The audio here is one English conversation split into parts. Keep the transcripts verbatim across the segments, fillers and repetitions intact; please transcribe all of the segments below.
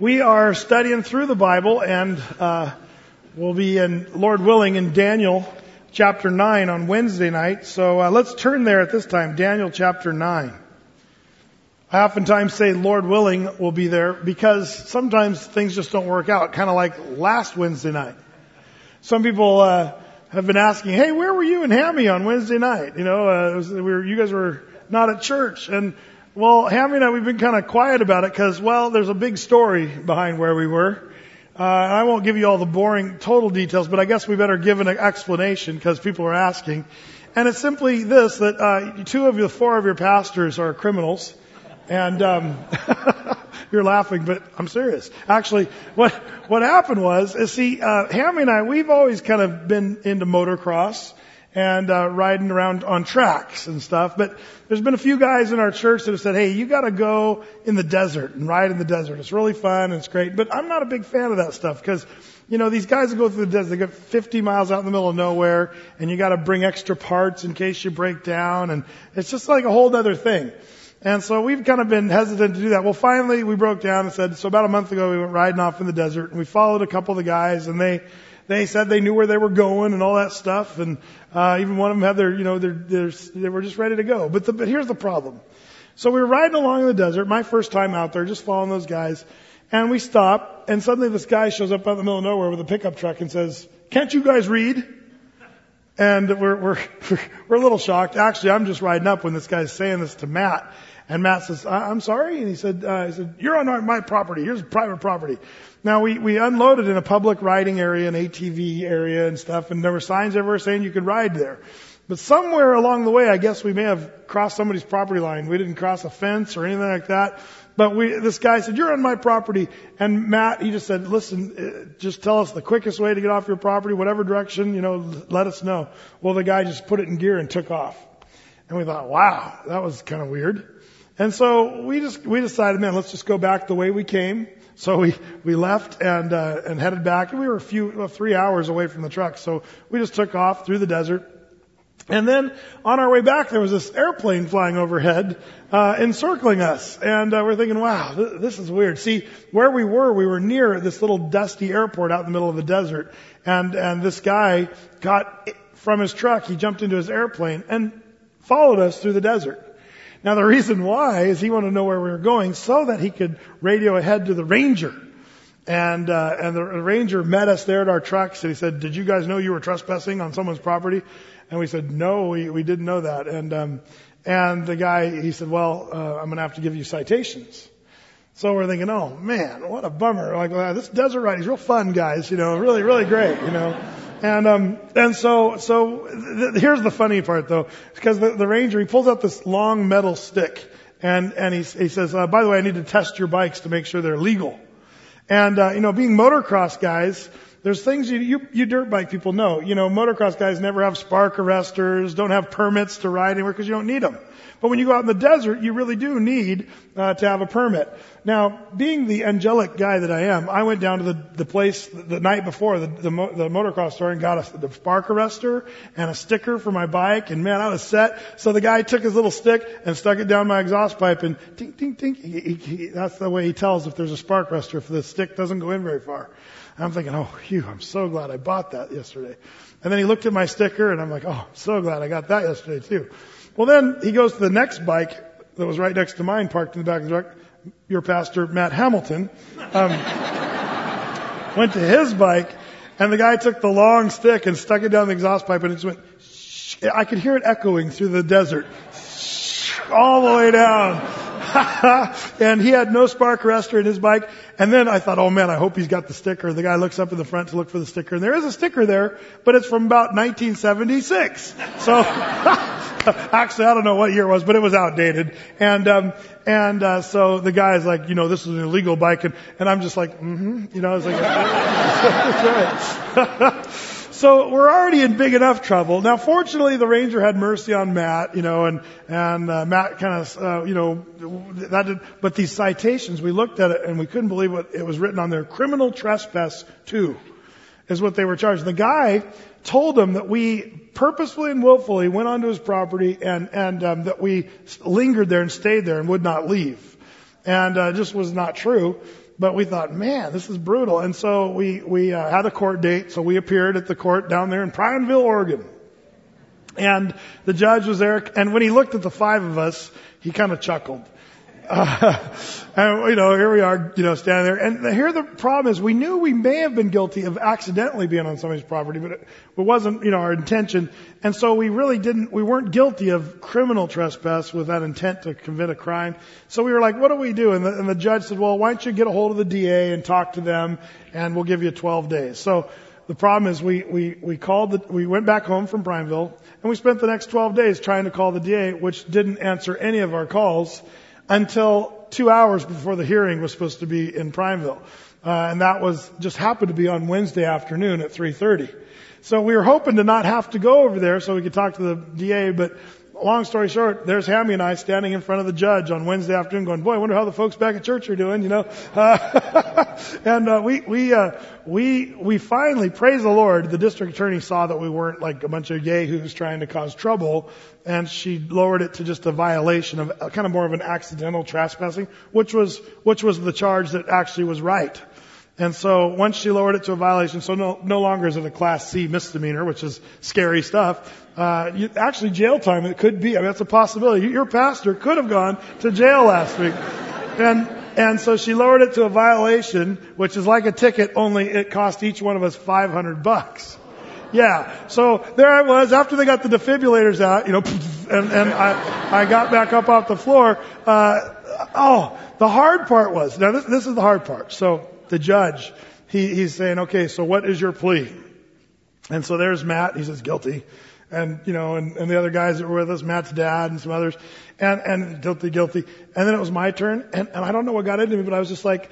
We are studying through the Bible, and uh, we'll be in, Lord willing, in Daniel chapter nine on Wednesday night. So uh, let's turn there at this time, Daniel chapter nine. I oftentimes say Lord willing we'll be there because sometimes things just don't work out, kind of like last Wednesday night. Some people uh, have been asking, hey, where were you and Hammy on Wednesday night? You know, uh, it was, we were, you guys were not at church. And well, Hammy and I, we've been kind of quiet about it because, well, there's a big story behind where we were. Uh, I won't give you all the boring total details, but I guess we better give an explanation because people are asking. And it's simply this, that uh, two of the four of your pastors are criminals. And um you're laughing, but I'm serious. Actually, what what happened was, is see, uh Hammy and I, we've always kind of been into motocross and uh riding around on tracks and stuff. But there's been a few guys in our church that have said, hey, you got to go in the desert and ride in the desert. It's really fun and it's great. But I'm not a big fan of that stuff because, you know, these guys that go through the desert, they get fifty miles out in the middle of nowhere, and you got to bring extra parts in case you break down, and it's just like a whole other thing. And so we've kind of been hesitant to do that. Well, finally we broke down and said, so about a month ago we went riding off in the desert, and we followed a couple of the guys, and they, they said they knew where they were going and all that stuff. And, uh, even one of them had their, you know, their, their, they were just ready to go. But the, but here's the problem. So we were riding along in the desert, my first time out there, just following those guys. And we stop, and suddenly this guy shows up out in the middle of nowhere with a pickup truck and says, can't you guys read? And we're, we're, we're a little shocked. Actually, I'm just riding up when this guy's saying this to Matt. And Matt says, I'm sorry. And he said, uh, he said, you're on our, my property. Here's private property. Now we, we unloaded in a public riding area, an A T V area and stuff. And there were signs everywhere saying you could ride there. But somewhere along the way, I guess we may have crossed somebody's property line. We didn't cross a fence or anything like that. But we, this guy said, you're on my property. And Matt, he just said, listen, just tell us the quickest way to get off your property, whatever direction, you know, let us know. Well, the guy just put it in gear and took off. And we thought, wow, that was kind of weird. And so we just, we decided, man, let's just go back the way we came. So we, we left and, uh, and headed back. And we were a few, well, three hours away from the truck. So we just took off through the desert. And then on our way back, there was this airplane flying overhead, uh, encircling us. And, uh, we're thinking, wow, th- this is weird. See, where we were, we were near this little dusty airport out in the middle of the desert. And, and this guy got from his truck, he jumped into his airplane and followed us through the desert. Now, the reason why is he wanted to know where we were going so that he could radio ahead to the ranger. And, uh, and the ranger met us there at our trucks, and he said, did you guys know you were trespassing on someone's property? And we said, no, we, we didn't know that. And, um, and the guy, he said, well, uh, I'm going to have to give you citations. So we're thinking, oh man, what a bummer. Like, well, this desert ride is real fun, guys, you know, really, really great, you know. And, um, and so, so th- here's the funny part though, because the, the ranger, he pulls out this long metal stick and, and he, he says, uh, by the way, I need to test your bikes to make sure they're legal. And, uh, you know, being motocross guys, there's things you, you, you dirt bike people know. You know, motocross guys never have spark arresters, don't have permits to ride anywhere because you don't need them. But when you go out in the desert, you really do need uh, to have a permit. Now, being the angelic guy that I am, I went down to the, the place the, the night before, the, the, mo- the motocross store, and got a the spark arrestor and a sticker for my bike. And man, I was set. So the guy took his little stick and stuck it down my exhaust pipe, and tink, tink, tink. He, he, he, that's the way he tells if there's a spark arrestor, if the stick doesn't go in very far. And I'm thinking, oh, phew, I'm so glad I bought that yesterday. And then he looked at my sticker, and I'm like, oh, I'm so glad I got that yesterday too. Well, then he goes to the next bike that was right next to mine, parked in the back of the truck. Your pastor, Matt Hamilton, um, went to his bike, and the guy took the long stick and stuck it down the exhaust pipe, and it just went, shh. I could hear it echoing through the desert, shh, all the way down. And he had no spark arrestor in his bike. And then I thought, oh man, I hope he's got the sticker. The guy looks up in the front to look for the sticker, and there is a sticker there, but it's from about nineteen seventy-six. So, actually, I don't know what year it was, but it was outdated. And, um, and, uh, so the guy's like, you know, this is an illegal bike. And, and I'm just like, mm-hmm, you know, I was like, that's right. So we're already in big enough trouble. Now, fortunately, the ranger had mercy on Matt, you know, and, and, uh, Matt kind of, uh, you know, that did, but these citations, we looked at it and we couldn't believe what it was written on there. Criminal trespass two is what they were charged. The guy told them that we purposefully and willfully went onto his property and, and, um, that we lingered there and stayed there and would not leave. And, uh, just was not true. But we thought, man, this is brutal. And so we, we uh, had a court date. So we appeared at the court down there in Prineville, Oregon. And the judge was there. And when he looked at the five of us, he kind of chuckled. Uh, and, you know, here we are, you know, standing there. And here the problem is we knew we may have been guilty of accidentally being on somebody's property, but it, it wasn't, you know, our intention. And so we really didn't, we weren't guilty of criminal trespass with that intent to commit a crime. So we were like, what do we do? And the, and the judge said, well, why don't you get a hold of the D A and talk to them, and we'll give you twelve days. So the problem is we, we, we called the, we went back home from Prineville, and we spent the next twelve days trying to call the D A, which didn't answer any of our calls until two hours before the hearing was supposed to be in Prineville. Uh, and that was, just happened to be on Wednesday afternoon at three thirty. So we were hoping to not have to go over there so we could talk to the D A, but long story short, there's Hammy and I standing in front of the judge on Wednesday afternoon going, boy, I wonder how the folks back at church are doing, you know. Uh, and uh, we, we, uh, we, we finally, praise the Lord, the district attorney saw that we weren't like a bunch of yahoos trying to cause trouble, and she lowered it to just a violation of uh, kind of more of an accidental trespassing, which was, which was the charge that actually was right. And so once she lowered it to a violation, so no, no longer is it a Class C misdemeanor, which is scary stuff. Uh, you, actually jail time, it could be. I mean, that's a possibility. Your pastor could have gone to jail last week. And, and so she lowered it to a violation, which is like a ticket, only it cost each one of us five hundred bucks. Yeah. So there I was after they got the defibrillators out, you know, and, and I, I got back up off the floor. Uh, oh, the hard part was, now this, this is the hard part. So, the judge, he, he's saying, okay, so what is your plea? And so there's Matt, he says guilty. And, you know, and, and the other guys that were with us, Matt's dad and some others, and, and guilty, guilty. And then it was my turn, and, and I don't know what got into me, but I was just like,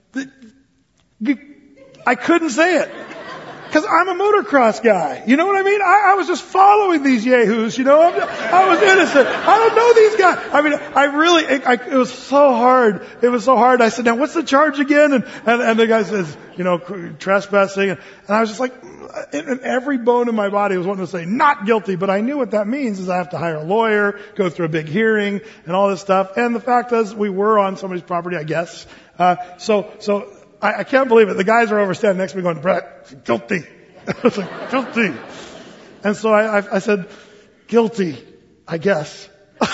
I couldn't say it. Cause I'm a motocross guy. You know what I mean? I, I was just following these yahoos, you know? I'm, I was innocent. I don't know these guys. I mean, I really, it, I, it was so hard. It was so hard. I said, now what's the charge again? And, and, and the guy says, you know, trespassing. And, and I was just like, and every bone in my body was wanting to say not guilty, but I knew what that means is I have to hire a lawyer, go through a big hearing and all this stuff. And the fact is we were on somebody's property, I guess. Uh, so, so, I, I can't believe it. The guys are over standing next to me going, Brett, guilty. I was like, guilty. And so I, I, I said, guilty, I guess.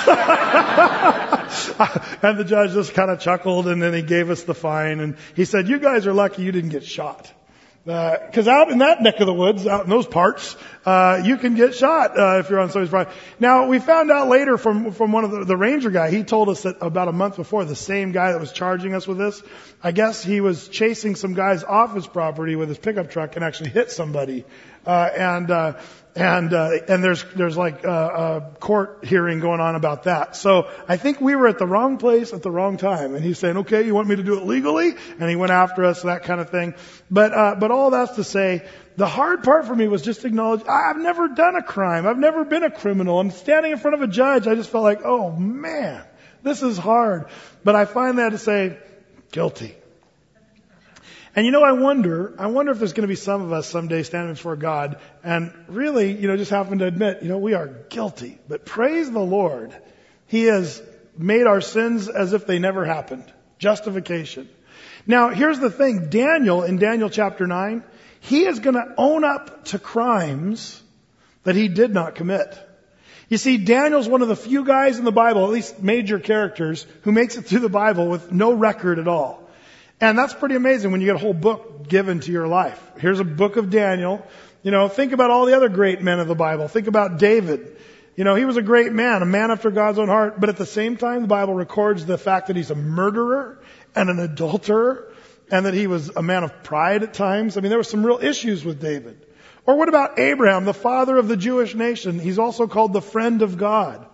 And the judge just kind of chuckled, and then he gave us the fine. And he said, you guys are lucky you didn't get shot. Because uh, out in that neck of the woods, out in those parts, uh, you can get shot uh, if you're on somebody's property. Now, we found out later from from one of the, the ranger guy, he told us that about a month before, the same guy that was charging us with this, I guess he was chasing some guys off his property with his pickup truck and actually hit somebody. Uh, and, uh, and, uh, and there's, there's like a, a court hearing going on about that. So I think we were at the wrong place at the wrong time. And he's saying, okay, you want me to do it legally? And he went after us, that kind of thing. But, uh, but all that's to say, the hard part for me was just acknowledge, I've never done a crime. I've never been a criminal. And standing in front of a judge, I just felt like, oh man, this is hard. But I find that to say, guilty. And you know, I wonder, I wonder if there's going to be some of us someday standing before God and really, you know, just happen to admit, you know, we are guilty. But praise the Lord, He has made our sins as if they never happened. Justification. Now, here's the thing. Daniel, in Daniel chapter nine, he is going to own up to crimes that he did not commit. You see, Daniel's one of the few guys in the Bible, at least major characters, who makes it through the Bible with no record at all. And that's pretty amazing when you get a whole book given to your life. Here's a book of Daniel. You know, think about all the other great men of the Bible. Think about David. You know, he was a great man, a man after God's own heart. But at the same time, the Bible records the fact that he's a murderer and an adulterer and that he was a man of pride at times. I mean, there were some real issues with David. Or what about Abraham, the father of the Jewish nation? He's also called the friend of God.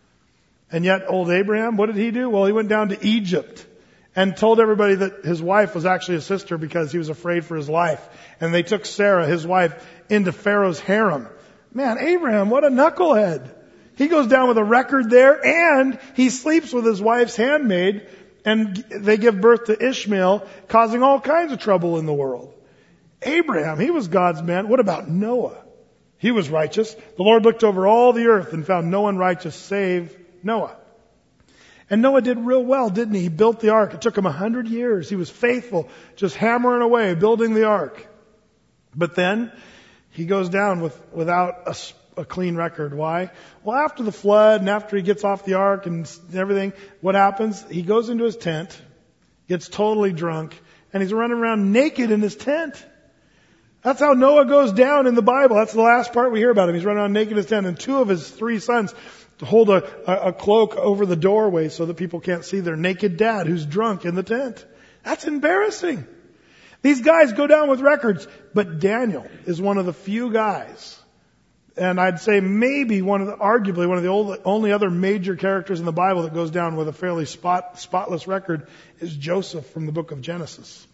And yet, old Abraham, what did he do? Well, he went down to Egypt and told everybody that his wife was actually a sister because he was afraid for his life. And they took Sarah, his wife, into Pharaoh's harem. Man, Abraham, what a knucklehead. He goes down with a record there, and he sleeps with his wife's handmaid, and they give birth to Ishmael, causing all kinds of trouble in the world. Abraham, he was God's man. What about Noah? He was righteous. The Lord looked over all the earth and found no one righteous save Noah. And Noah did real well, didn't he? He built the ark. It took him a hundred years. He was faithful, just hammering away, building the ark. But then he goes down with without a, a clean record. Why? Well, after the flood and after he gets off the ark and everything, what happens? He goes into his tent, gets totally drunk, and he's running around naked in his tent. That's how Noah goes down in the Bible. That's the last part we hear about him. He's running around naked in his tent, and two of his three sons hold a, a, a cloak over the doorway so that people can't see their naked dad who's drunk in the tent. That's embarrassing. These guys go down with records, but Daniel is one of the few guys, and I'd say maybe one of the, arguably one of the old, only other major characters in the Bible that goes down with a fairly spot, spotless record is Joseph from the book of Genesis.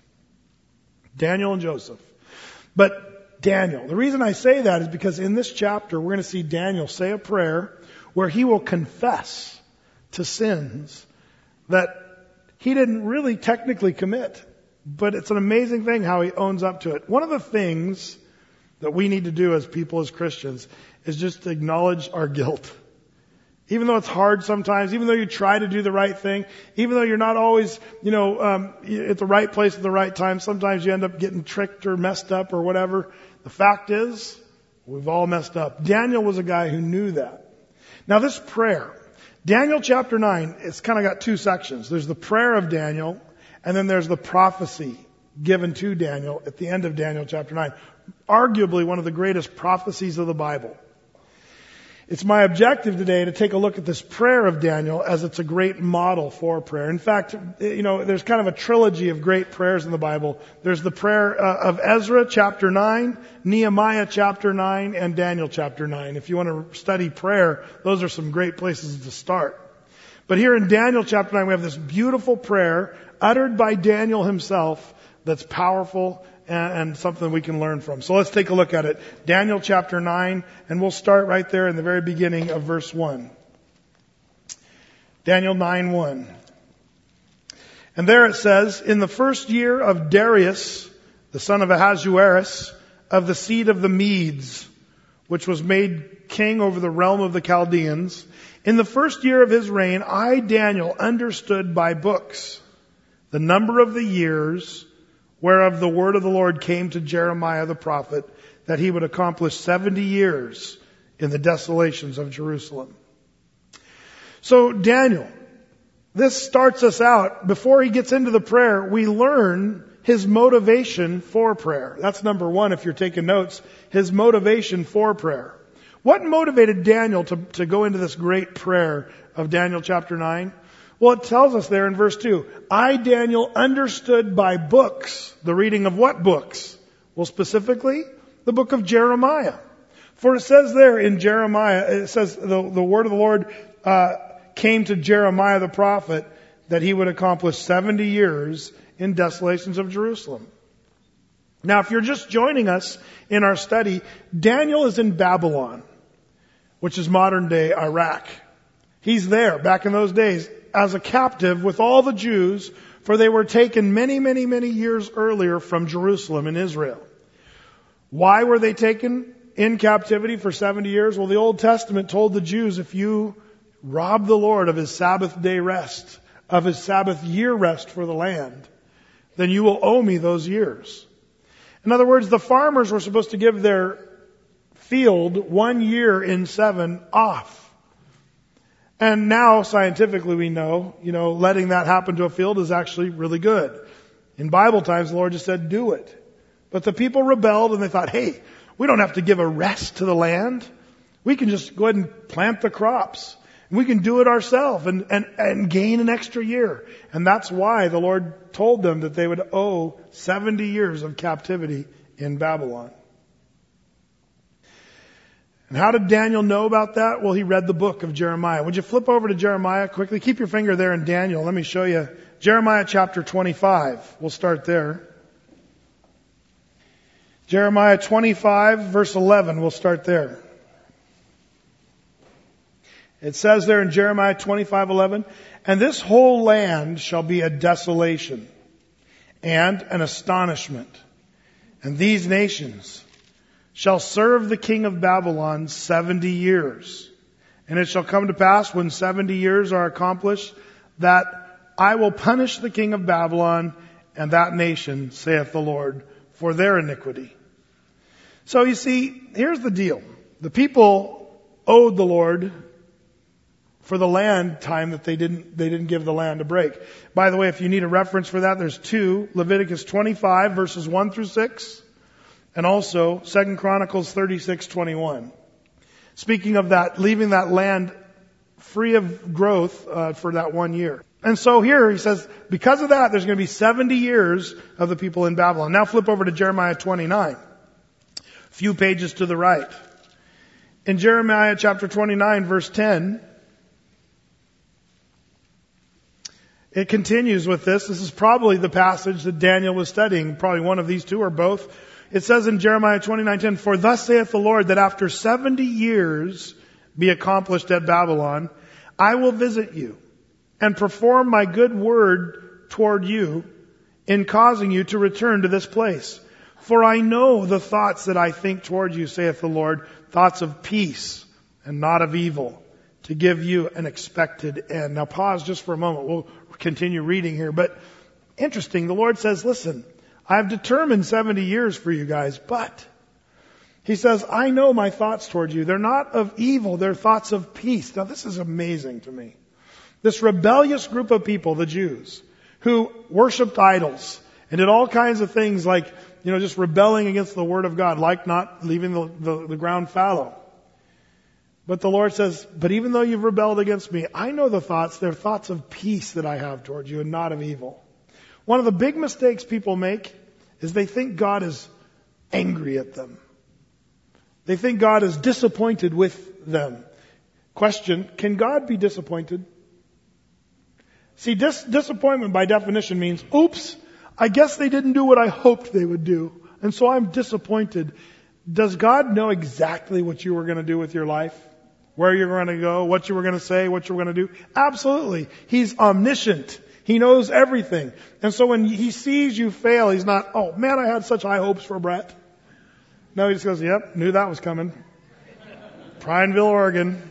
Daniel and Joseph. But Daniel, the reason I say that is because in this chapter we're going to see Daniel say a prayer where he will confess to sins that he didn't really technically commit. But it's an amazing thing how he owns up to it. One of the things that we need to do as people, as Christians, is just to acknowledge our guilt. Even though it's hard sometimes, even though you try to do the right thing, even though you're not always, you know, um, at the right place at the right time, sometimes you end up getting tricked or messed up or whatever. The fact is, we've all messed up. Daniel was a guy who knew that. Now this prayer, Daniel chapter nine, it's kind of got two sections. There's the prayer of Daniel, and then there's the prophecy given to Daniel at the end of Daniel chapter nine. Arguably one of the greatest prophecies of the Bible. It's my objective today to take a look at this prayer of Daniel as it's a great model for prayer. In fact, you know, there's kind of a trilogy of great prayers in the Bible. There's the prayer uh, of Ezra chapter nine, Nehemiah chapter nine, and Daniel chapter nine. If you want to study prayer, those are some great places to start. But here in Daniel chapter nine, we have this beautiful prayer uttered by Daniel himself that's powerful and, and something we can learn from. So let's take a look at it. Daniel chapter nine, and we'll start right there in the very beginning of verse one. Daniel nine one. And there it says, in the first year of Darius, the son of Ahasuerus, of the seed of the Medes, which was made king over the realm of the Chaldeans, in the first year of his reign, I, Daniel, understood by books the number of the years whereof the word of the Lord came to Jeremiah the prophet, that he would accomplish seventy years in the desolations of Jerusalem. So Daniel, this starts us out. Before he gets into the prayer, we learn his motivation for prayer. That's number one if you're taking notes. His motivation for prayer. What motivated Daniel to, to go into this great prayer of Daniel chapter nine? Well, it tells us there in verse two, I, Daniel, understood by books, the reading of what books? Well, specifically, the book of Jeremiah. For it says there in Jeremiah, it says the, the word of the Lord uh, came to Jeremiah the prophet that he would accomplish seventy years in desolations of Jerusalem. Now, if you're just joining us in our study, Daniel is in Babylon, which is modern day Iraq. He's there back in those days as a captive with all the Jews, for they were taken many, many, many years earlier from Jerusalem in Israel. Why were they taken in captivity for seventy years? Well, the Old Testament told the Jews, if you rob the Lord of his Sabbath day rest, of his Sabbath year rest for the land, then you will owe me those years. In other words, the farmers were supposed to give their field one year in seven off. And now, scientifically, we know, you know, letting that happen to a field is actually really good. In Bible times, the Lord just said, do it. But the people rebelled and they thought, hey, we don't have to give a rest to the land. We can just go ahead and plant the crops. We can do it ourselves and, and, and gain an extra year. And that's why the Lord told them that they would owe seventy years of captivity in Babylon. And how did Daniel know about that? Well, he read the book of Jeremiah. Would you flip over to Jeremiah quickly? Keep your finger there in Daniel. Let me show you. Jeremiah chapter twenty-five. We'll start there. Jeremiah twenty-five, verse eleven. We'll start there. It says there in Jeremiah twenty-five eleven, and this whole land shall be a desolation and an astonishment. And these nations shall serve the king of Babylon seventy years. And it shall come to pass when seventy years are accomplished, that I will punish the king of Babylon and that nation, saith the Lord, for their iniquity. So you see, here's the deal. The people owed the Lord for the land time that they didn't, they didn't give the land a break. By the way, if you need a reference for that, there's two. Leviticus twenty-five verses one through six, and also Second Chronicles thirty-six twenty-one. Speaking of that, leaving that land free of growth uh, for that one year. And so here he says, because of that, there's going to be seventy years of the people in Babylon. Now flip over to Jeremiah twenty-nine. A few pages to the right. In Jeremiah chapter twenty-nine, verse ten, it continues with this. This is probably the passage that Daniel was studying, probably one of these two or both. It says in Jeremiah twenty-nine ten, for thus saith the Lord, that after seventy years be accomplished at Babylon, I will visit you and perform my good word toward you in causing you to return to this place. For I know the thoughts that I think toward you, saith the Lord, thoughts of peace and not of evil, to give you an expected end. Now pause just for a moment. We'll continue reading here. But interesting, the Lord says, listen, I've determined seventy years for you guys, but He says, I know my thoughts toward you. They're not of evil, they're thoughts of peace. Now this is amazing to me. This rebellious group of people, the Jews, who worshipped idols and did all kinds of things like, you know, just rebelling against the Word of God, like not leaving the, the, the ground fallow. But the Lord says, but even though you've rebelled against me, I know the thoughts, they're thoughts of peace that I have toward you and not of evil. One of the big mistakes people make is they think God is angry at them. They think God is disappointed with them. Question, can God be disappointed? See, dis- disappointment by definition means, oops, I guess they didn't do what I hoped they would do, and so I'm disappointed. Does God know exactly what you were going to do with your life? Where you're going to go, what you were going to say, what you were going to do? Absolutely. He's omniscient. He knows everything. And so when He sees you fail, He's not, oh man, I had such high hopes for Brett. No, He just goes, yep, knew that was coming. Prineville, Oregon.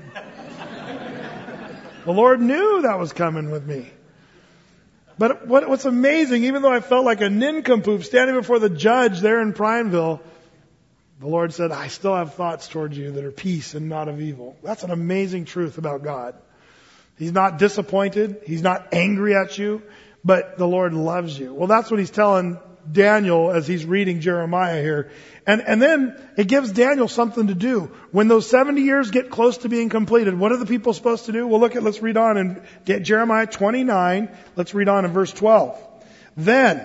The Lord knew that was coming with me. But what, what's amazing, even though I felt like a nincompoop standing before the judge there in Prineville, the Lord said, I still have thoughts towards you that are peace and not of evil. That's an amazing truth about God. He's not disappointed. He's not angry at you, but the Lord loves you. Well, that's what He's telling Daniel as he's reading Jeremiah here. And, and then it gives Daniel something to do. When those seventy years get close to being completed, what are the people supposed to do? Well, look at, let's read on in Jeremiah twenty-nine. Let's read on in verse twelve. Then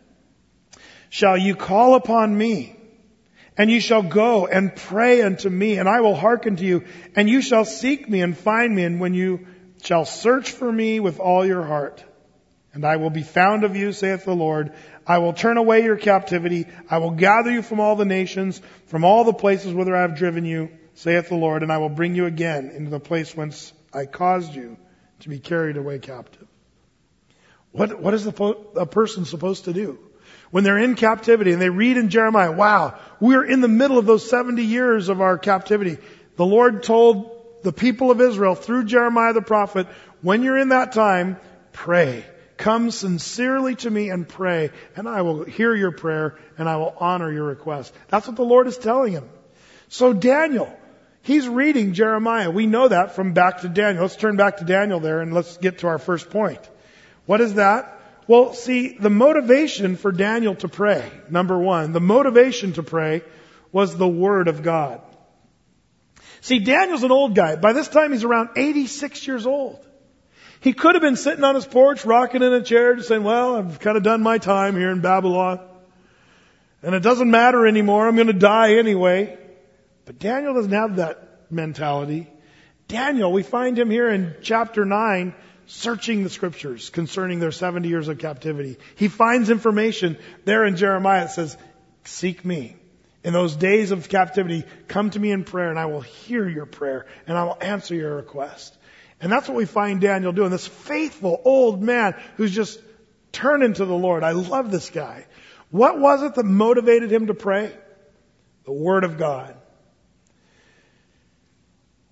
shall you call upon me, and you shall go and pray unto me, and I will hearken to you, and you shall seek me and find me, and when you shall search for me with all your heart, and I will be found of you, saith the Lord. I will turn away your captivity. I will gather you from all the nations, from all the places whither I have driven you, saith the Lord, and I will bring you again into the place whence I caused you to be carried away captive. What, what is the, a person supposed to do? When they're in captivity and they read in Jeremiah, wow, we're in the middle of those seventy years of our captivity. The Lord told the people of Israel through Jeremiah the prophet, when you're in that time, pray. Come sincerely to me and pray, and I will hear your prayer, and I will honor your request. That's what the Lord is telling him. So Daniel, he's reading Jeremiah. We know that from back to Daniel. Let's turn back to Daniel there, and let's get to our first point. What is that? Well, see, the motivation for Daniel to pray, number one, the motivation to pray was the Word of God. See, Daniel's an old guy. By this time, he's around eighty-six years old. He could have been sitting on his porch, rocking in a chair, just saying, well, I've kind of done my time here in Babylon. And it doesn't matter anymore. I'm going to die anyway. But Daniel doesn't have that mentality. Daniel, we find him here in chapter nine, searching the scriptures concerning their seventy years of captivity. He finds information there in Jeremiah that says, seek me. In those days of captivity, come to me in prayer, and I will hear your prayer, and I will answer your request. And that's what we find Daniel doing. This faithful old man who's just turning to the Lord. I love this guy. What was it that motivated him to pray? The Word of God.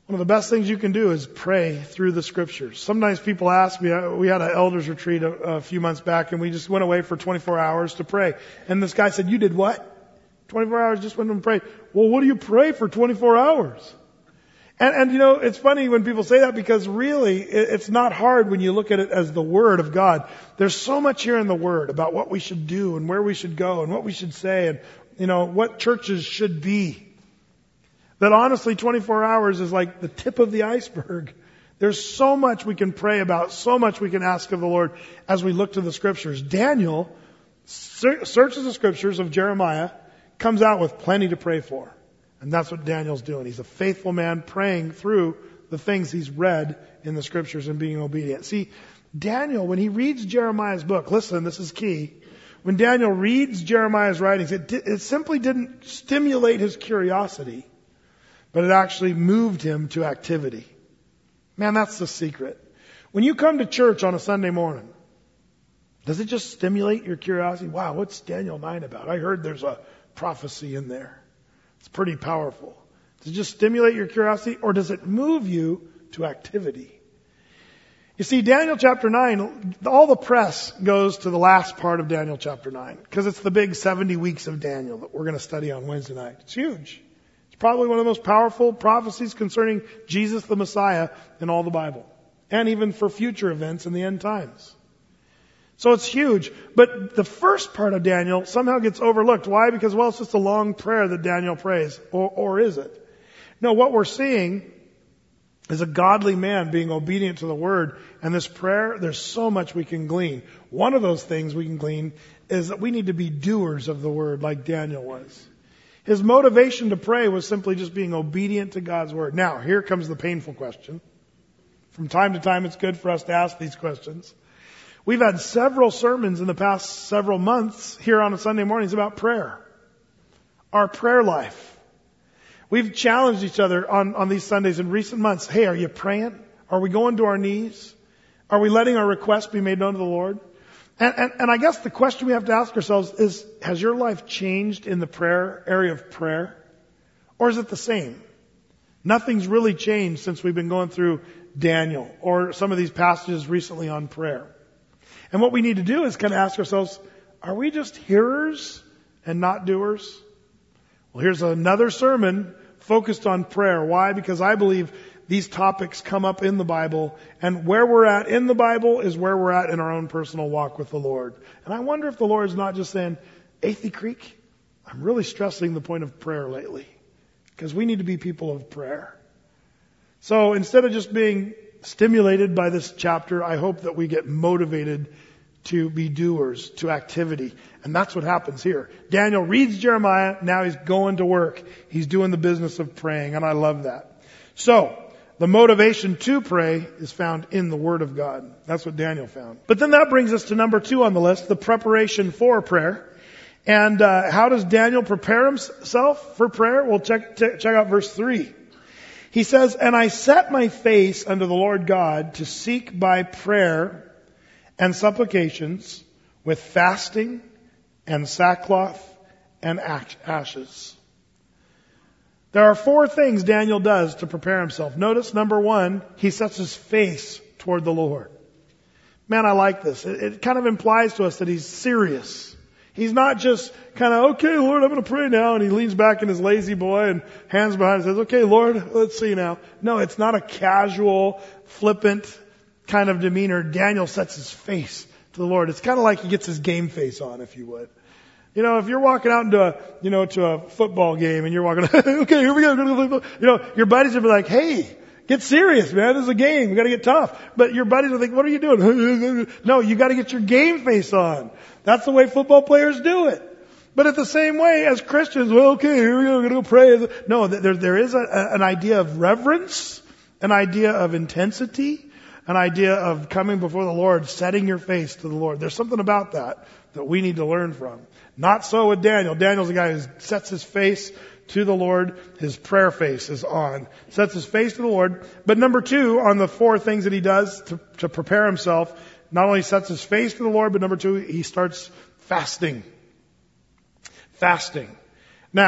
One of the best things you can do is pray through the scriptures. Sometimes people ask me, we had an elders retreat a, a few months back and we just went away for twenty-four hours to pray. And this guy said, you did what? twenty-four hours just went and prayed. Well, what do you pray for twenty-four hours? And, and you know, it's funny when people say that because really it, it's not hard when you look at it as the Word of God. There's so much here in the Word about what we should do and where we should go and what we should say and, you know, what churches should be. That honestly, twenty-four hours is like the tip of the iceberg. There's so much we can pray about, so much we can ask of the Lord as we look to the Scriptures. Daniel searches the Scriptures of Jeremiah, comes out with plenty to pray for. And that's what Daniel's doing. He's a faithful man praying through the things he's read in the Scriptures and being obedient. See, Daniel, when he reads Jeremiah's book, listen, this is key. When Daniel reads Jeremiah's writings, it, it simply didn't stimulate his curiosity, but it actually moved him to activity. Man, that's the secret. When you come to church on a Sunday morning, does it just stimulate your curiosity? Wow, what's Daniel nine about? I heard there's a prophecy in there. It's pretty powerful. Does it just stimulate your curiosity, or does it move you to activity? You see, Daniel chapter nine, all the press goes to the last part of Daniel chapter nine, because it's the big seventy weeks of Daniel that we're going to study on Wednesday night. It's huge. It's probably one of the most powerful prophecies concerning Jesus the Messiah in all the Bible. And even for future events in the end times. So it's huge. But the first part of Daniel somehow gets overlooked. Why? Because, well, it's just a long prayer that Daniel prays. Or, or is it? No, what we're seeing is a godly man being obedient to the Word. And this prayer, there's so much we can glean. One of those things we can glean is that we need to be doers of the Word like Daniel was. His motivation to pray was simply just being obedient to God's Word. Now, here comes the painful question. From time to time, it's good for us to ask these questions. We've had several sermons in the past several months here on Sunday mornings about prayer. Our prayer life. We've challenged each other on, on these Sundays in recent months. Hey, are you praying? Are we going to our knees? Are we letting our requests be made known to the Lord? And, and, and I guess the question we have to ask ourselves is, has your life changed in the prayer area of prayer? Or is it the same? Nothing's really changed since we've been going through Daniel or some of these passages recently on prayer. And what we need to do is kind of ask ourselves, are we just hearers and not doers? Well, here's another sermon focused on prayer. Why? Because I believe these topics come up in the Bible, and where we're at in the Bible is where we're at in our own personal walk with the Lord. And I wonder if the Lord is not just saying, Athey Creek, I'm really stressing the point of prayer lately, because we need to be people of prayer. So instead of just being stimulated by this chapter, I hope that we get motivated to be doers, to activity. And that's what happens here. Daniel reads Jeremiah, now he's going to work. He's doing the business of praying, and I love that. So, the motivation to pray is found in the Word of God. That's what Daniel found. But then that brings us to number two on the list, the preparation for prayer. And uh, how does Daniel prepare himself for prayer? Well, check, check, check out verse three. He says, "And I set my face unto the Lord God to seek by prayer and supplications with fasting and sackcloth and ashes." There are four things Daniel does to prepare himself. Notice, number one, he sets his face toward the Lord. Man, I like this. It, it kind of implies to us that he's serious. He's not just kind of, okay, Lord, I'm going to pray now. And he leans back in his lazy boy and hands behind and says, okay, Lord, let's see now. No, it's not a casual, flippant kind of demeanor. Daniel sets his face to the Lord. It's kind of like he gets his game face on, if you would. You know, if you're walking out into a, you know, to a football game and you're walking, okay, here we go. You know, your buddies will be like, hey, get serious, man. This is a game. We got to get tough. But your buddies will think, what are you doing? No, you got to get your game face on. That's the way football players do it. But at the same way, as Christians, well, okay, here we go. We're going to go pray. No, there, there is a, an idea of reverence, an idea of intensity, an idea of coming before the Lord, setting your face to the Lord. There's something about that that we need to learn from. Not so with Daniel. Daniel's the guy who sets his face to the Lord. His prayer face is on. Sets his face to the Lord. But number two, on the four things that he does to, to prepare himself, not only sets his face to the Lord, but number two, he starts fasting. Fasting. Now,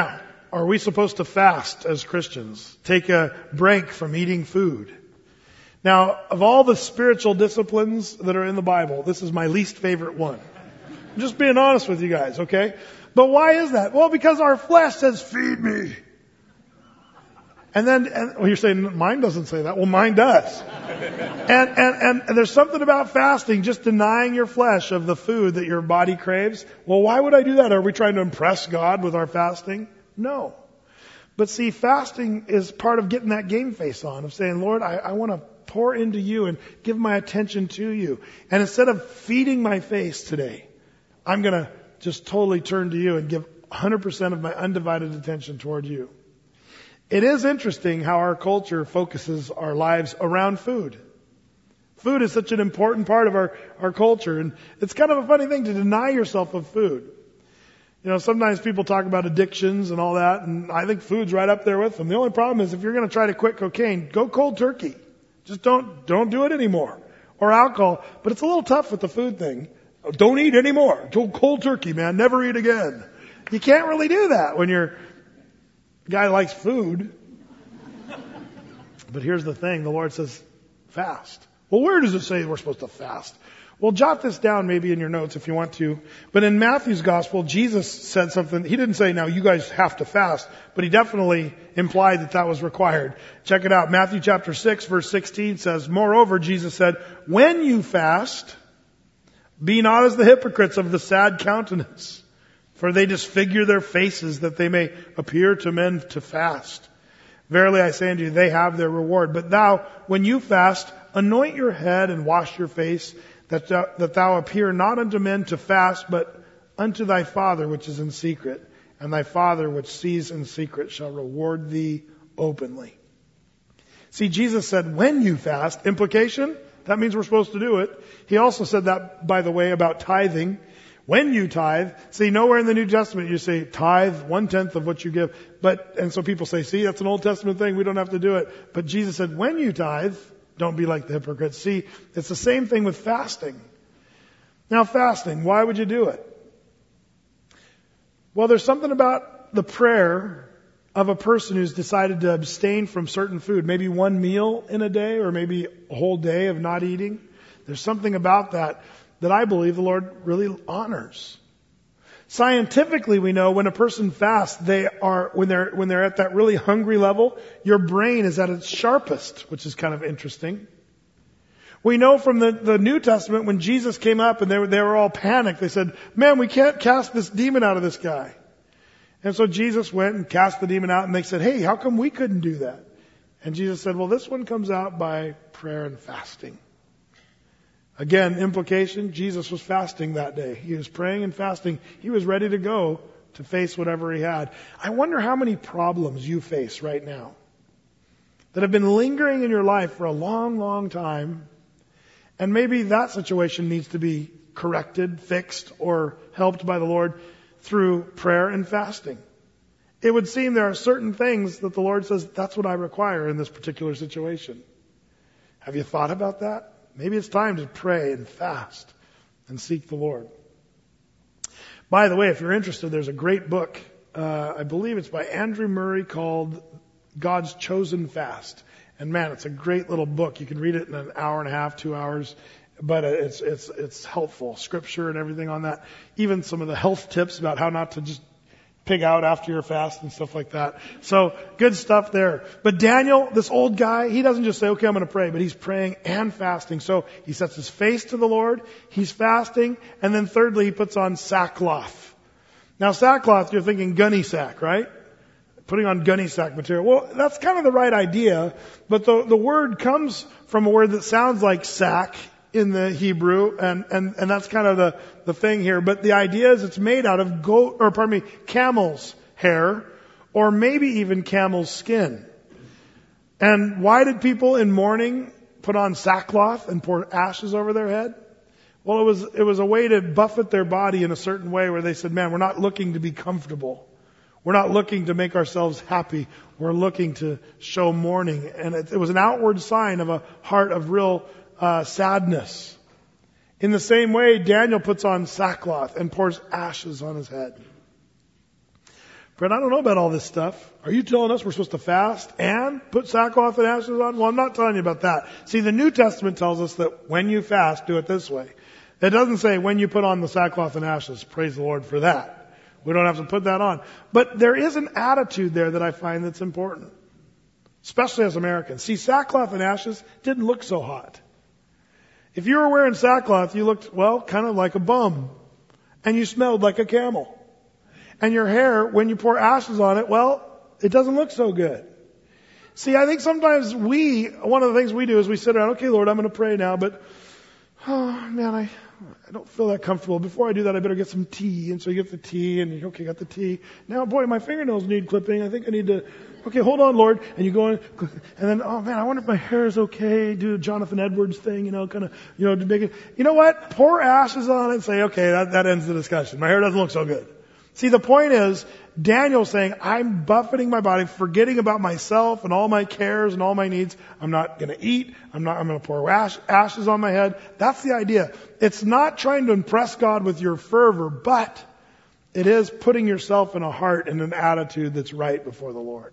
are we supposed to fast as Christians? Take a break from eating food? Now, of all the spiritual disciplines that are in the Bible, this is my least favorite one. I'm just being honest with you guys, okay? But why is that? Well, because our flesh says, feed me. And then, and, well, you're saying mine doesn't say that. Well, mine does. And, and, and there's something about fasting, just denying your flesh of the food that your body craves. Well, why would I do that? Are we trying to impress God with our fasting? No. But see, fasting is part of getting that game face on, of saying, Lord, I, I want to pour into you and give my attention to you. And instead of feeding my face today, I'm going to just totally turn to you and give one hundred percent of my undivided attention toward you. It is interesting how our culture focuses our lives around food. Food is such an important part of our, our culture, and it's kind of a funny thing to deny yourself of food. You know, sometimes people talk about addictions and all that, and I think food's right up there with them. The only problem is if you're going to try to quit cocaine, go cold turkey. Just don't, don't do it anymore. Or alcohol, but it's a little tough with the food thing. Don't eat anymore. Go cold turkey, man. Never eat again. You can't really do that when you're a guy who likes food. But here's the thing. The Lord says, fast. Well, where does it say we're supposed to fast? Well, jot this down maybe in your notes if you want to. But in Matthew's gospel, Jesus said something. He didn't say, now you guys have to fast, but he definitely implied that that was required. Check it out. Matthew chapter six, verse sixteen says, moreover, Jesus said, when you fast, be not as the hypocrites of the sad countenance, for they disfigure their faces that they may appear to men to fast. Verily I say unto you, they have their reward. But thou, when you fast, anoint your head and wash your face, that thou, that thou appear not unto men to fast, but unto thy Father which is in secret. And thy Father which sees in secret shall reward thee openly. See, Jesus said, when you fast, implication, that means we're supposed to do it. He also said that, by the way, about tithing. When you tithe, see, nowhere in the New Testament you say tithe one-tenth of what you give. But, and so people say, see, that's an Old Testament thing. We don't have to do it. But Jesus said, when you tithe, don't be like the hypocrites. See, it's the same thing with fasting. Now, fasting, why would you do it? Well, there's something about the prayer of a person who's decided to abstain from certain food, maybe one meal in a day or maybe a whole day of not eating. There's something about that that I believe the Lord really honors. Scientifically, we know when a person fasts, they are, when they're, when they're at that really hungry level, your brain is at its sharpest, which is kind of interesting. We know from the, the New Testament when Jesus came up and they were, they were all panicked. They said, man, we can't cast this demon out of this guy. And so Jesus went and cast the demon out and they said, hey, how come we couldn't do that? And Jesus said, well, this one comes out by prayer and fasting. Again, implication, Jesus was fasting that day. He was praying and fasting. He was ready to go to face whatever he had. I wonder how many problems you face right now that have been lingering in your life for a long, long time. And maybe that situation needs to be corrected, fixed, or helped by the Lord through prayer and fasting. It would seem there are certain things that the Lord says, that's what I require in this particular situation. Have you thought about that? Maybe it's time to pray and fast and seek the Lord. By the way, if you're interested, there's a great book. Uh, I believe it's by Andrew Murray called God's Chosen Fast. And man, it's a great little book. You can read it in an hour and a half, two hours. But it's, it's, it's helpful. Scripture and everything on that. Even some of the health tips about how not to just pig out after your fast and stuff like that. So good stuff there. But Daniel, this old guy, he doesn't just say, okay, I'm going to pray, but he's praying and fasting. So he sets his face to the Lord, he's fasting, and then thirdly, he puts on sackcloth. Now sackcloth, you're thinking gunny sack, right? Putting on gunny sack material. Well, that's kind of the right idea, but the, the word comes from a word that sounds like sack in the Hebrew, and, and, and that's kind of the, the thing here. But the idea is it's made out of goat, or pardon me, camel's hair, or maybe even camel's skin. And why did people in mourning put on sackcloth and pour ashes over their head? Well, it was, it was a way to buffet their body in a certain way where they said, man, we're not looking to be comfortable. We're not looking to make ourselves happy. We're looking to show mourning. And it, it was an outward sign of a heart of real Uh, sadness. In the same way, Daniel puts on sackcloth and pours ashes on his head. Fred, I don't know about all this stuff. Are you telling us we're supposed to fast and put sackcloth and ashes on? Well, I'm not telling you about that. See, the New Testament tells us that when you fast, do it this way. It doesn't say when you put on the sackcloth and ashes. Praise the Lord for that. We don't have to put that on. But there is an attitude there that I find that's important, especially as Americans. See, sackcloth and ashes didn't look so hot. If you were wearing sackcloth, you looked, well, kind of like a bum. And you smelled like a camel. And your hair, when you pour ashes on it, well, it doesn't look so good. See, I think sometimes we, one of the things we do is we sit around, okay, Lord, I'm going to pray now, but, oh, man, I, I don't feel that comfortable. Before I do that, I better get some tea. And so you get the tea, and you, okay, got the tea. Now, boy, my fingernails need clipping. I think I need to, okay, hold on, Lord. And you go in, and then, oh, man, I wonder if my hair is okay. Do a Jonathan Edwards thing, you know, kind of, you know, to make it, you know what? Pour ashes on it and say, okay, that, that ends the discussion. My hair doesn't look so good. See, the point is, Daniel's saying, I'm buffeting my body, forgetting about myself and all my cares and all my needs. I'm not going to eat. I'm not, I'm going to pour ash, ashes on my head. That's the idea. It's not trying to impress God with your fervor, but it is putting yourself in a heart and an attitude that's right before the Lord.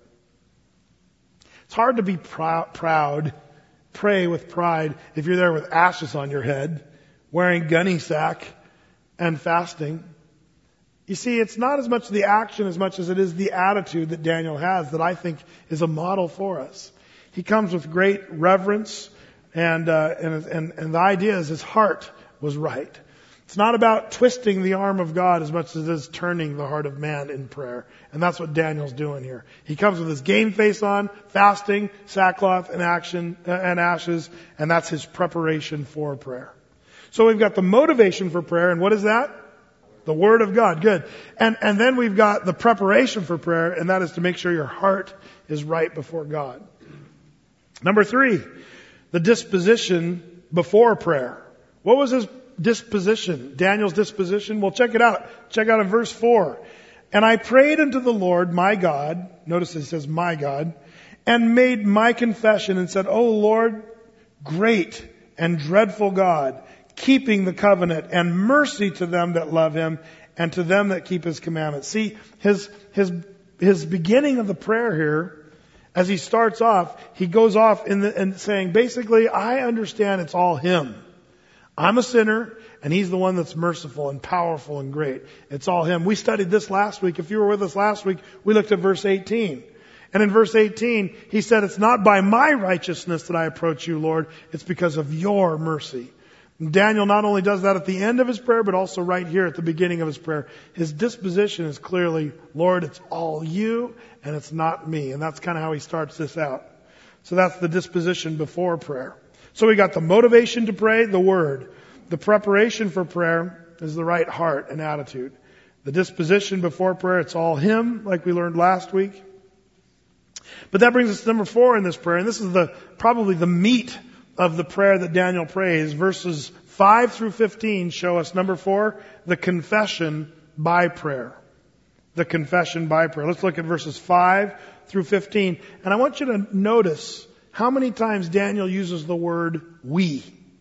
It's hard to be prou- proud, pray with pride, if you're there with ashes on your head, wearing gunny sack and fasting. You see, it's not as much the action as much as it is the attitude that Daniel has that I think is a model for us. He comes with great reverence, and uh, and, and and the idea is his heart was right. It's not about twisting the arm of God as much as it is turning the heart of man in prayer. And that's what Daniel's doing here. He comes with his game face on, fasting, sackcloth, and action uh, and ashes, and that's his preparation for prayer. So we've got the motivation for prayer, and what is that? The Word of God. Good. And, and then we've got the preparation for prayer, and that is to make sure your heart is right before God. Number three, the disposition before prayer. What was his disposition? Daniel's disposition? Well, check it out. Check out in verse four. And I prayed unto the Lord my God. Notice it says my God. And made my confession and said, O Lord, great and dreadful God, keeping the covenant and mercy to them that love him and to them that keep his commandments. See, his, his, his beginning of the prayer here, as he starts off, he goes off in the, in saying, basically, I understand it's all him. I'm a sinner and he's the one that's merciful and powerful and great. It's all him. We studied this last week. If you were with us last week, we looked at verse eighteen. And in verse eighteen, he said, it's not by my righteousness that I approach you, Lord. It's because of your mercy. Daniel not only does that at the end of his prayer, but also right here at the beginning of his prayer. His disposition is clearly, Lord, it's all you and it's not me. And that's kind of how he starts this out. So that's the disposition before prayer. So we got the motivation to pray, the Word. The preparation for prayer is the right heart and attitude. The disposition before prayer, it's all him, like we learned last week. But that brings us to number four in this prayer, and this is the probably the meat of the prayer that Daniel prays. Verses five through fifteen show us, number four, the confession by prayer. The confession by prayer. Let's look at verses five through fifteen. And I want you to notice how many times Daniel uses the word we.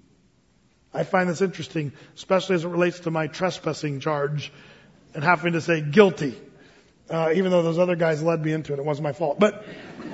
I find this interesting, especially as it relates to my trespassing charge and having to say guilty. Uh, even though those other guys led me into it. It wasn't my fault. But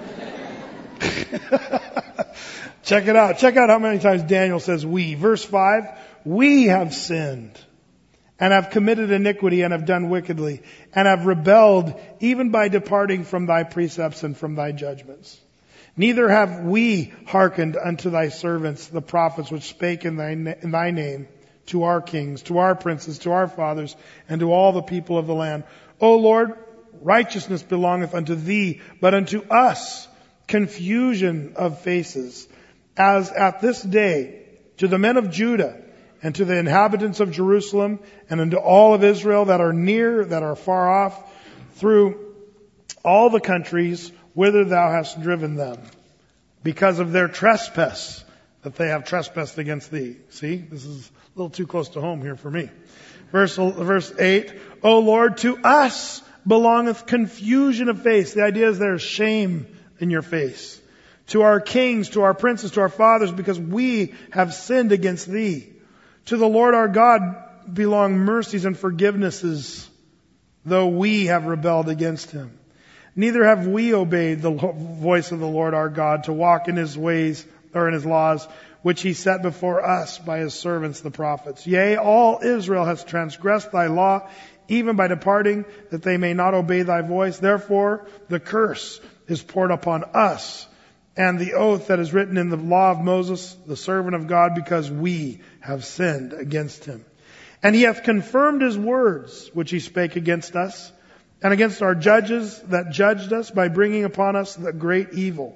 check it out. Check out how many times Daniel says we. Verse five, we have sinned and have committed iniquity and have done wickedly and have rebelled even by departing from thy precepts and from thy judgments. Neither have we hearkened unto thy servants, the prophets which spake in thy, in thy name to our kings, to our princes, to our fathers, and to all the people of the land. O Lord, righteousness belongeth unto thee, but unto us confusion of faces, as at this day to the men of Judah and to the inhabitants of Jerusalem and unto all of Israel that are near, that are far off, through all the countries whither thou hast driven them, because of their trespass that they have trespassed against thee. See, this is a little too close to home here for me. Verse, verse eight, O Lord, to us belongeth confusion of face. The idea is there's shame in your face. To our kings, to our princes, to our fathers, because we have sinned against thee. To the Lord our God belong mercies and forgivenesses though we have rebelled against him. Neither have we obeyed the voice of the Lord our God to walk in his ways or in his laws, which he set before us by his servants the prophets. Yea, all Israel has transgressed thy law, even by departing, that they may not obey thy voice. Therefore, the curse is poured upon us, and the oath that is written in the law of Moses, the servant of God, because we have sinned against him. And he hath confirmed his words, which he spake against us, and against our judges that judged us, by bringing upon us the great evil.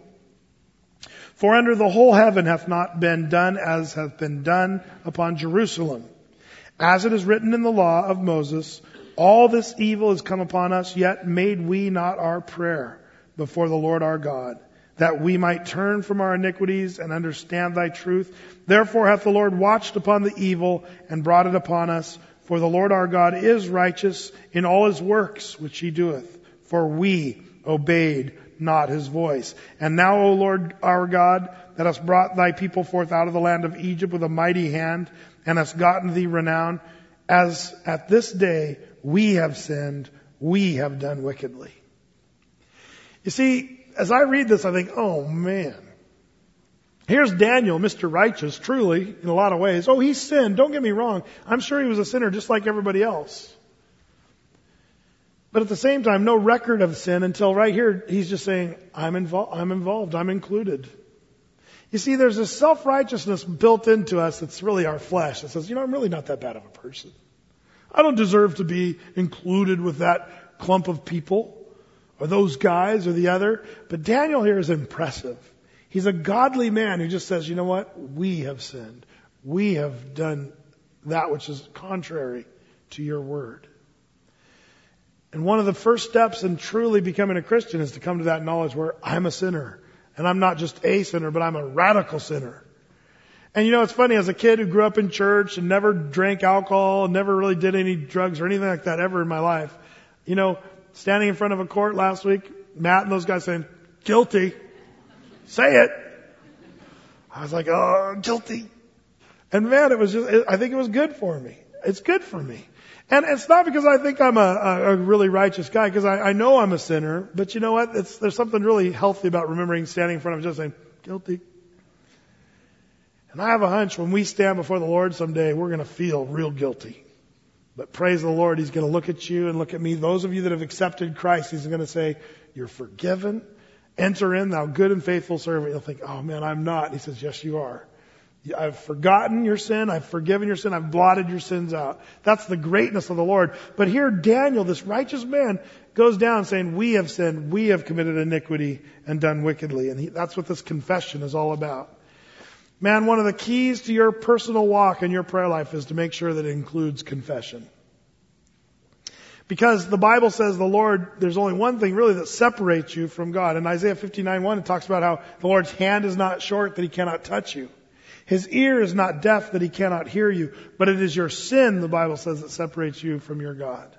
For under the whole heaven hath not been done as hath been done upon Jerusalem. As it is written in the law of Moses, all this evil is come upon us, yet made we not our prayer before the Lord our God, that we might turn from our iniquities and understand thy truth. Therefore hath the Lord watched upon the evil and brought it upon us. For the Lord our God is righteous in all his works which he doeth. For we obeyed not his voice. And now, O Lord our God, that hast brought thy people forth out of the land of Egypt with a mighty hand, and hast gotten thee renown, as at this day we have sinned, we have done wickedly. You see, as I read this, I think, oh man. Here's Daniel, Mister Righteous, truly, in a lot of ways. Oh, he sinned. Don't get me wrong. I'm sure he was a sinner just like everybody else. But at the same time, no record of sin until right here, he's just saying, I'm involved, I'm involved, I'm included. You see, there's a self-righteousness built into us that's really our flesh that says, you know, I'm really not that bad of a person. I don't deserve to be included with that clump of people or those guys or the other. But Daniel here is impressive. He's a godly man who just says, you know what? We have sinned. We have done that which is contrary to your word. And one of the first steps in truly becoming a Christian is to come to that knowledge where I'm a sinner. And I'm not just a sinner, but I'm a radical sinner. And you know, it's funny, as a kid who grew up in church and never drank alcohol, never really did any drugs or anything like that ever in my life, you know, standing in front of a court last week, Matt and those guys saying, guilty. Say it. I was like, oh, guilty. And man, it was just, I think it was good for me. It's good for me. And it's not because I think I'm a, a, a really righteous guy, because I, I know I'm a sinner. But you know what? It's, there's something really healthy about remembering standing in front of a judge saying, guilty. And I have a hunch when we stand before the Lord someday, we're going to feel real guilty. But praise the Lord, he's going to look at you and look at me. Those of you that have accepted Christ, he's going to say, you're forgiven. Enter in, thou good and faithful servant. You'll think, oh man, I'm not. He says, yes, you are. I've forgotten your sin. I've forgiven your sin. I've blotted your sins out. That's the greatness of the Lord. But here Daniel, this righteous man, goes down saying, we have sinned. We have committed iniquity and done wickedly. And he, that's what this confession is all about. Man, one of the keys to your personal walk and your prayer life is to make sure that it includes confession. Because the Bible says the Lord, there's only one thing really that separates you from God. In Isaiah fifty-nine one, it talks about how the Lord's hand is not short that he cannot touch you. His ear is not deaf that he cannot hear you. But it is your sin, the Bible says, that separates you from your God.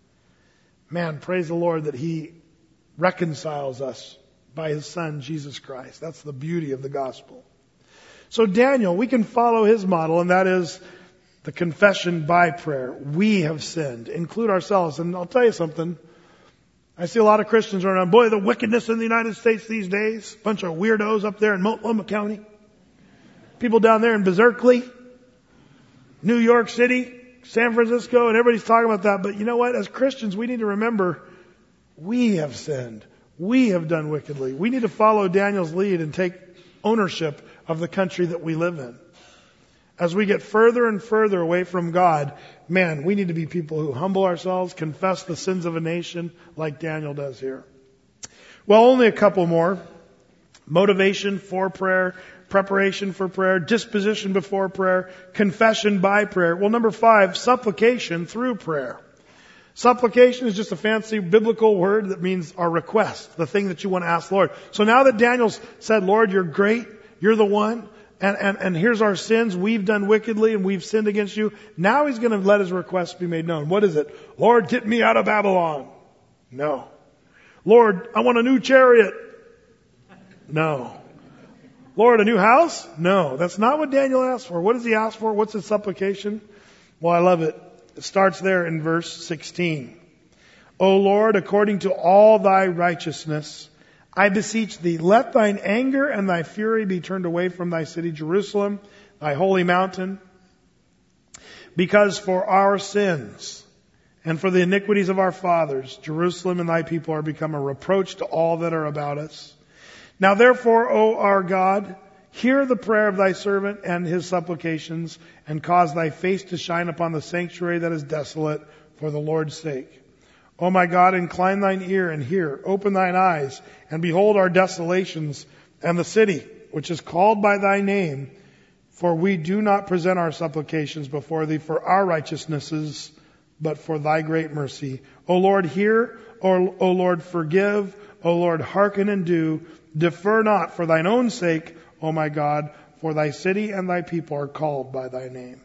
Man, praise the Lord that he reconciles us by his Son, Jesus Christ. That's the beauty of the gospel. So Daniel, we can follow his model, and that is the confession by prayer. We have sinned. Include ourselves. And I'll tell you something. I see a lot of Christians running around. Boy, the wickedness in the United States these days. Bunch of weirdos up there in Multnomah County. People down there in Berkeley, New York City, San Francisco, and everybody's talking about that. But you know what? As Christians, we need to remember we have sinned. We have done wickedly. We need to follow Daniel's lead and take ownership of the country that we live in. As we get further and further away from God, man, we need to be people who humble ourselves, confess the sins of a nation like Daniel does here. Well, only a couple more. Motivation for prayer, preparation for prayer, disposition before prayer, confession by prayer. Well, number five, supplication through prayer. Supplication is just a fancy biblical word that means our request, the thing that you want to ask the Lord. So now that Daniel's said, Lord, you're great, you're the one, And, and, and here's our sins. We've done wickedly and we've sinned against you. Now he's going to let his request be made known. What is it? Lord, get me out of Babylon. No. Lord, I want a new chariot. No. Lord, a new house? No. That's not what Daniel asked for. What does he ask for? What's his supplication? Well, I love it. It starts there in verse sixteen. O Lord, according to all thy righteousness, I beseech thee, let thine anger and thy fury be turned away from thy city Jerusalem, thy holy mountain, because for our sins and for the iniquities of our fathers, Jerusalem and thy people are become a reproach to all that are about us. Now therefore, O our God, hear the prayer of thy servant and his supplications, and cause thy face to shine upon the sanctuary that is desolate for the Lord's sake. O my God, incline thine ear and hear. Open thine eyes and behold our desolations and the city which is called by thy name. For we do not present our supplications before thee for our righteousnesses, but for thy great mercy. O Lord, hear. O, o Lord, forgive. O Lord, hearken and do. Defer not for thine own sake, O my God, for thy city and thy people are called by thy name.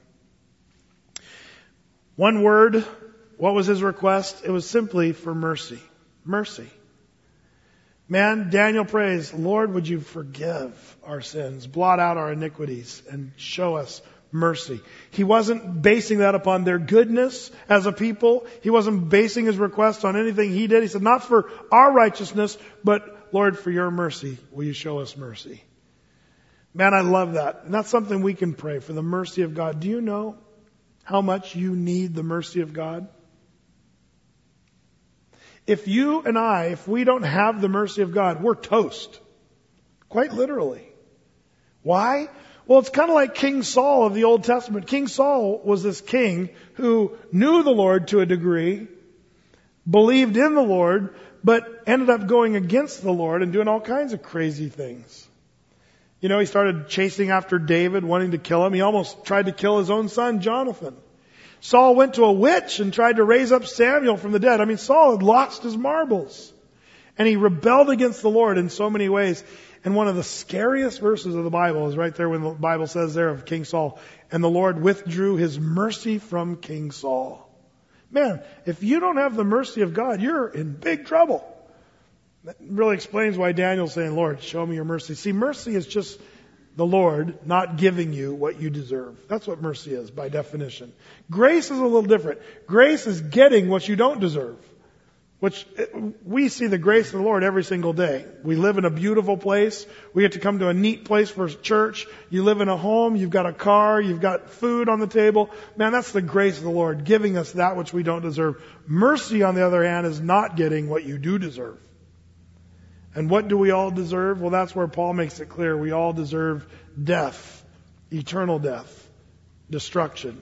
One word. What was his request? It was simply for mercy. Mercy. Man, Daniel prays, Lord, would you forgive our sins, blot out our iniquities, and show us mercy. He wasn't basing that upon their goodness as a people. He wasn't basing his request on anything he did. He said, not for our righteousness, but Lord, for your mercy, will you show us mercy? Man, I love that. And that's something we can pray for, the mercy of God. Do you know how much you need the mercy of God? If you and I, if we don't have the mercy of God, we're toast. Quite literally. Why? Well, it's kind of like King Saul of the Old Testament. King Saul was this king who knew the Lord to a degree, believed in the Lord, but ended up going against the Lord and doing all kinds of crazy things. You know, he started chasing after David, wanting to kill him. He almost tried to kill his own son, Jonathan. Saul went to a witch and tried to raise up Samuel from the dead. I mean, Saul had lost his marbles. And he rebelled against the Lord in so many ways. And one of the scariest verses of the Bible is right there when the Bible says there of King Saul, and the Lord withdrew his mercy from King Saul. Man, if you don't have the mercy of God, you're in big trouble. That really explains why Daniel's saying, Lord, show me your mercy. See, mercy is just the Lord not giving you what you deserve. That's what mercy is by definition. Grace is a little different. Grace is getting what you don't deserve. Which we see the grace of the Lord every single day. We live in a beautiful place. We get to come to a neat place for church. You live in a home. You've got a car. You've got food on the table. Man, that's the grace of the Lord, giving us that which we don't deserve. Mercy, on the other hand, is not getting what you do deserve. And what do we all deserve? Well, that's where Paul makes it clear. We all deserve death, eternal death, destruction.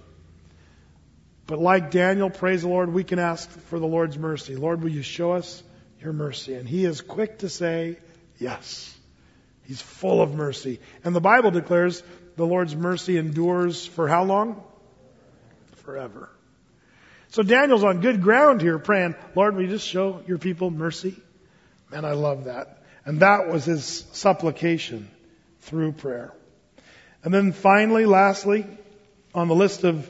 But like Daniel, praise the Lord, we can ask for the Lord's mercy. Lord, will you show us your mercy? And he is quick to say yes. He's full of mercy. And the Bible declares the Lord's mercy endures for how long? Forever. So Daniel's on good ground here praying, Lord, will you just show your people mercy? And I love that. And that was his supplication through prayer. And then finally, lastly, on the list of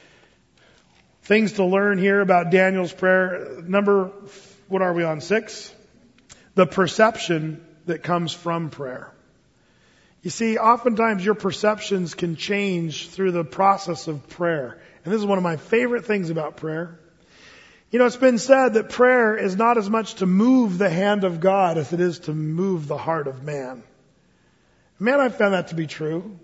things to learn here about Daniel's prayer, number, what are we on, six? The perception that comes from prayer. You see, oftentimes your perceptions can change through the process of prayer. And this is one of my favorite things about prayer. You know, it's been said that prayer is not as much to move the hand of God as it is to move the heart of man. Man, I found that to be true.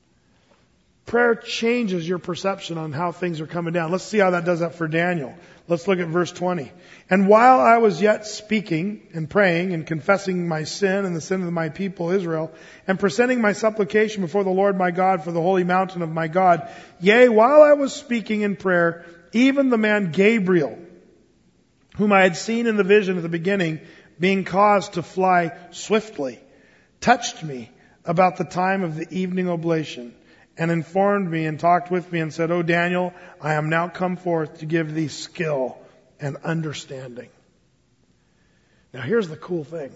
Prayer changes your perception on how things are coming down. Let's see how that does that for Daniel. Let's look at verse twenty. And while I was yet speaking and praying and confessing my sin and the sin of my people Israel, and presenting my supplication before the Lord my God for the holy mountain of my God, yea, while I was speaking in prayer, even the man Gabriel, whom I had seen in the vision at the beginning, being caused to fly swiftly, touched me about the time of the evening oblation, and informed me and talked with me and said, O Daniel, I am now come forth to give thee skill and understanding. Now here's the cool thing.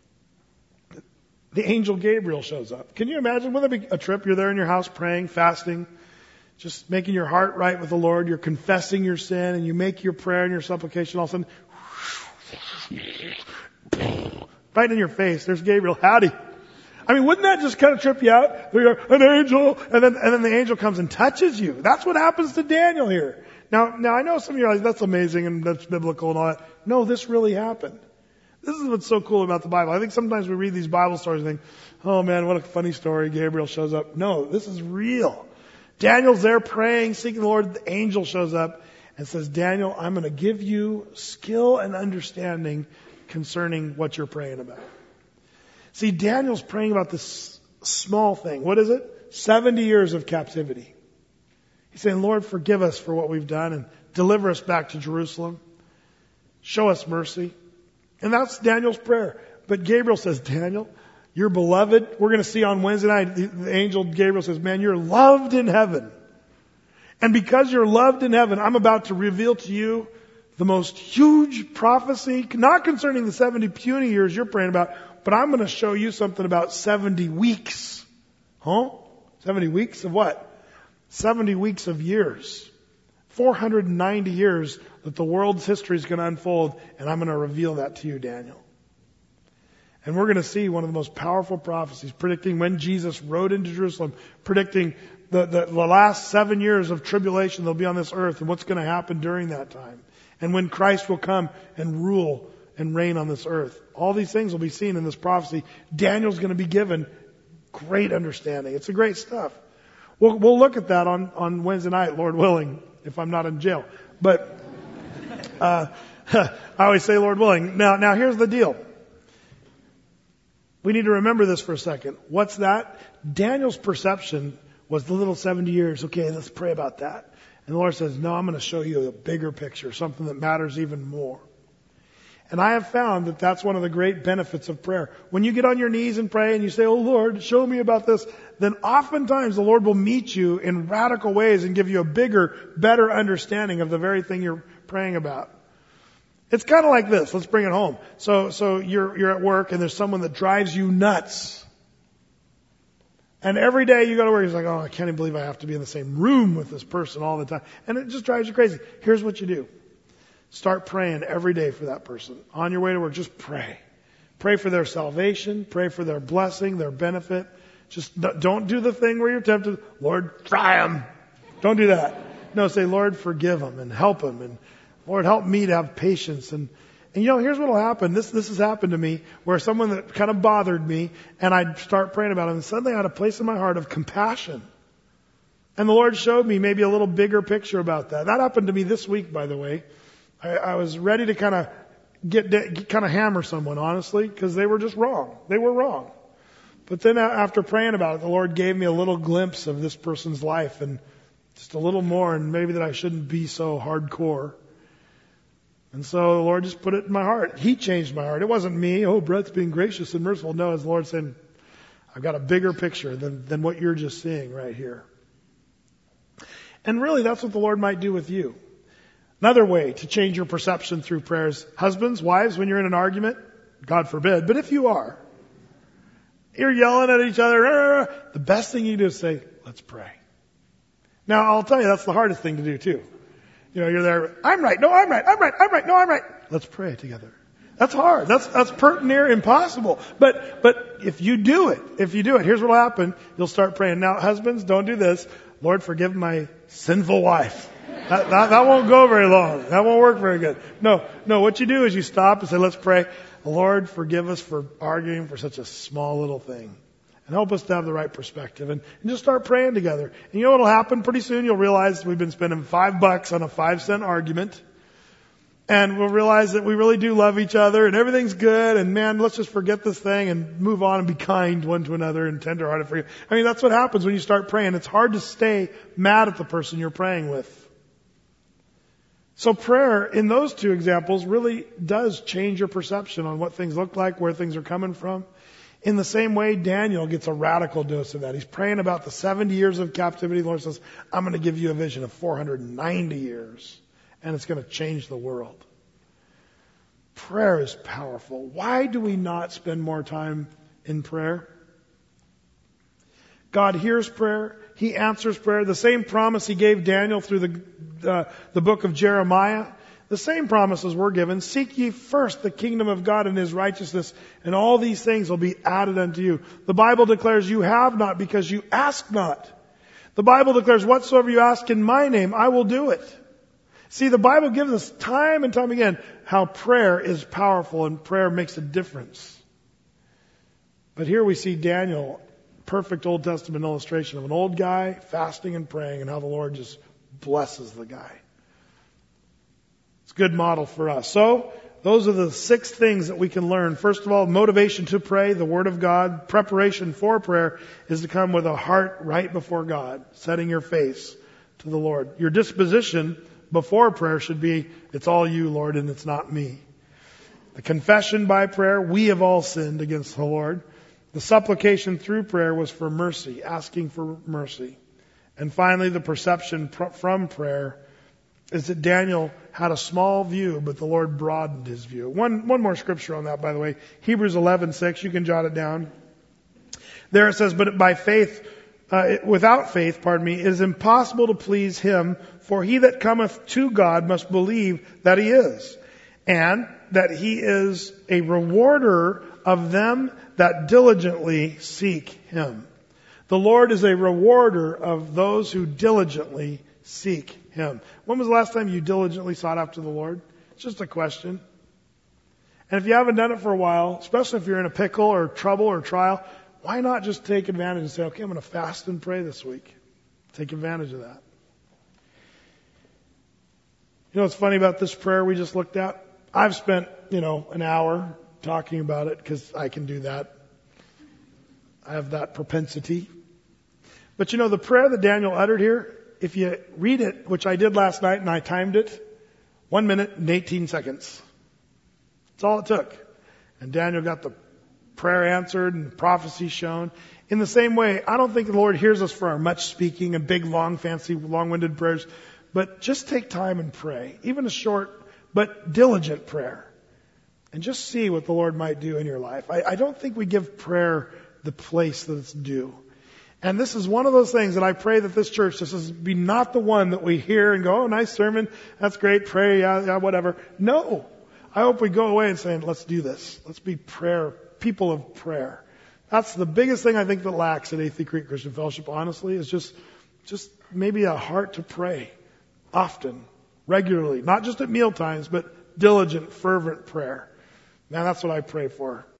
The angel Gabriel shows up. Can you imagine? Wouldn't that be a trip? You're there in your house praying, fasting, just making your heart right with the Lord. You're confessing your sin and you make your prayer and your supplication. All of a sudden, right in your face, there's Gabriel. Howdy. I mean, wouldn't that just kind of trip you out? You're an angel, and then, and then the angel comes and touches you. That's what happens to Daniel here. Now, now I know some of you are like, that's amazing and that's biblical and all that. No, this really happened. This is what's so cool about the Bible. I think sometimes we read these Bible stories and think, oh man, what a funny story. Gabriel shows up. No, this is real. Daniel's there praying, seeking the Lord. The angel shows up and says, Daniel, I'm going to give you skill and understanding concerning what you're praying about. See, Daniel's praying about this small thing. What is it? seventy years of captivity. He's saying, Lord, forgive us for what we've done and deliver us back to Jerusalem. Show us mercy. And that's Daniel's prayer. But Gabriel says, Daniel, you're beloved. We're going to see on Wednesday night, the, the angel Gabriel says, man, you're loved in heaven. And because you're loved in heaven, I'm about to reveal to you the most huge prophecy, not concerning the seventy puny years you're praying about, but I'm going to show you something about seventy weeks. Huh? seventy weeks of what? seventy weeks of years. four hundred ninety years that the world's history is going to unfold, and I'm going to reveal that to you, Daniel. And we're going to see one of the most powerful prophecies, predicting when Jesus rode into Jerusalem, predicting the, the, the last seven years of tribulation that'll be on this earth and what's going to happen during that time. And when Christ will come and rule and reign on this earth. All these things will be seen in this prophecy. Daniel's going to be given great understanding. It's a great stuff. We'll, we'll look at that on, on Wednesday night, Lord willing, if I'm not in jail. But uh, I always say Lord willing. Now, now here's the deal. We need to remember this for a second. What's that? Daniel's perception was the little seventy years. Okay, let's pray about that. And the Lord says, no, I'm going to show you a bigger picture, something that matters even more. And I have found that that's one of the great benefits of prayer. When you get on your knees and pray and you say, oh Lord, show me about this, then oftentimes the Lord will meet you in radical ways and give you a bigger, better understanding of the very thing you're praying about. It's kind of like this. Let's bring it home. So, so you're, you're at work and there's someone that drives you nuts. And every day you go to work, he's like, oh, I can't even believe I have to be in the same room with this person all the time. And it just drives you crazy. Here's what you do. Start praying every day for that person. On your way to work, just pray. Pray for their salvation. Pray for their blessing, their benefit. Just don't do the thing where you're tempted. Lord, try them. Don't do that. No, say, Lord, forgive them and help them. And Lord, help me to have patience. And, and you know, here's what will happen. This, this has happened to me where someone that kind of bothered me and I'd start praying about them and suddenly I had a place in my heart of compassion. And the Lord showed me maybe a little bigger picture about that. That happened to me this week, by the way. I, I was ready to kind of get, get kind of hammer someone, honestly, because they were just wrong. They were wrong. But then after praying about it, the Lord gave me a little glimpse of this person's life and just a little more, and maybe that I shouldn't be so hardcore. And so the Lord just put it in my heart. He changed my heart. It wasn't me. Oh, Brett's being gracious and merciful. No, it's the Lord saying, I've got a bigger picture than, than what you're just seeing right here. And really, that's what the Lord might do with you. Another way to change your perception through prayers. Husbands, wives, when you're in an argument, God forbid, but if you are, you're yelling at each other, the best thing you do is say, let's pray. Now, I'll tell you, that's the hardest thing to do too. You know, you're there, I'm right, no, I'm right, I'm right, I'm right, no, I'm right. Let's pray together. That's hard. That's, that's pert near impossible. But, but if you do it, if you do it, here's what'll happen. You'll start praying. Now, husbands, don't do this. Lord, forgive my sinful wife. That, that, that won't go very long. That won't work very good. No, no, what you do is you stop and say, let's pray. Lord, forgive us for arguing for such a small little thing. And help us to have the right perspective. And, and just start praying together. And you know what'll happen? Pretty soon you'll realize we've been spending five bucks on a five cent argument. And we'll realize that we really do love each other and everything's good. And man, let's just forget this thing and move on and be kind one to another and tenderhearted for you. I mean, that's what happens when you start praying. It's hard to stay mad at the person you're praying with. So prayer in those two examples really does change your perception on what things look like, where things are coming from. In the same way, Daniel gets a radical dose of that. He's praying about the seventy years of captivity. The Lord says, I'm going to give you a vision of four hundred ninety years, and it's going to change the world. Prayer is powerful. Why do we not spend more time in prayer? God hears prayer. He answers prayer. The same promise He gave Daniel through the, uh, the book of Jeremiah. The same promises were given. Seek ye first the kingdom of God and His righteousness, and all these things will be added unto you. The Bible declares you have not because you ask not. The Bible declares whatsoever you ask in my name, I will do it. See, the Bible gives us time and time again how prayer is powerful and prayer makes a difference. But here we see Daniel, perfect Old Testament illustration of an old guy fasting and praying and how the Lord just blesses the guy. It's a good model for us. So, those are the six things that we can learn. First of all, motivation to pray, the Word of God. Preparation for prayer is to come with a heart right before God, setting your face to the Lord. Your disposition before prayer should be, it's all you, Lord, and it's not me. The confession by prayer, we have all sinned against the Lord. The supplication through prayer was for mercy, asking for mercy. And finally, the perception pr- from prayer is that Daniel had a small view, but the Lord broadened his view. One, one more scripture on that, by the way. Hebrews eleven six, you can jot it down. There it says, but by faith, uh, without faith, pardon me, it is impossible to please him, for he that cometh to God must believe that he is, and that he is a rewarder of them that diligently seek him. The Lord is a rewarder of those who diligently seek him. When was the last time you diligently sought after the Lord? It's just a question. And if you haven't done it for a while, especially if you're in a pickle or trouble or trial, why not just take advantage and say, okay, I'm going to fast and pray this week. Take advantage of that. You know what's funny about this prayer we just looked at? I've spent, you know, an hour talking about it because I can do that. I have that propensity. But you know, the prayer that Daniel uttered here, if you read it, which I did last night and I timed it, one minute and eighteen seconds. That's all it took. And Daniel got the prayer answered and prophecy shown. In the same way, I don't think the Lord hears us for our much speaking and big, long, fancy, long-winded prayers. But just take time and pray. Even a short but diligent prayer. And just see what the Lord might do in your life. I, I don't think we give prayer the place that it's due. And this is one of those things that I pray that this church, this is be not the one that we hear and go, oh, nice sermon, that's great, pray, yeah, yeah, whatever. No. I hope we go away and say, let's do this. Let's be prayer, people of prayer. That's the biggest thing I think that lacks at Athey Creek Christian Fellowship, honestly, is just, just maybe a heart to pray often, regularly, not just at meal times, but diligent, fervent prayer. Man, that's what I pray for.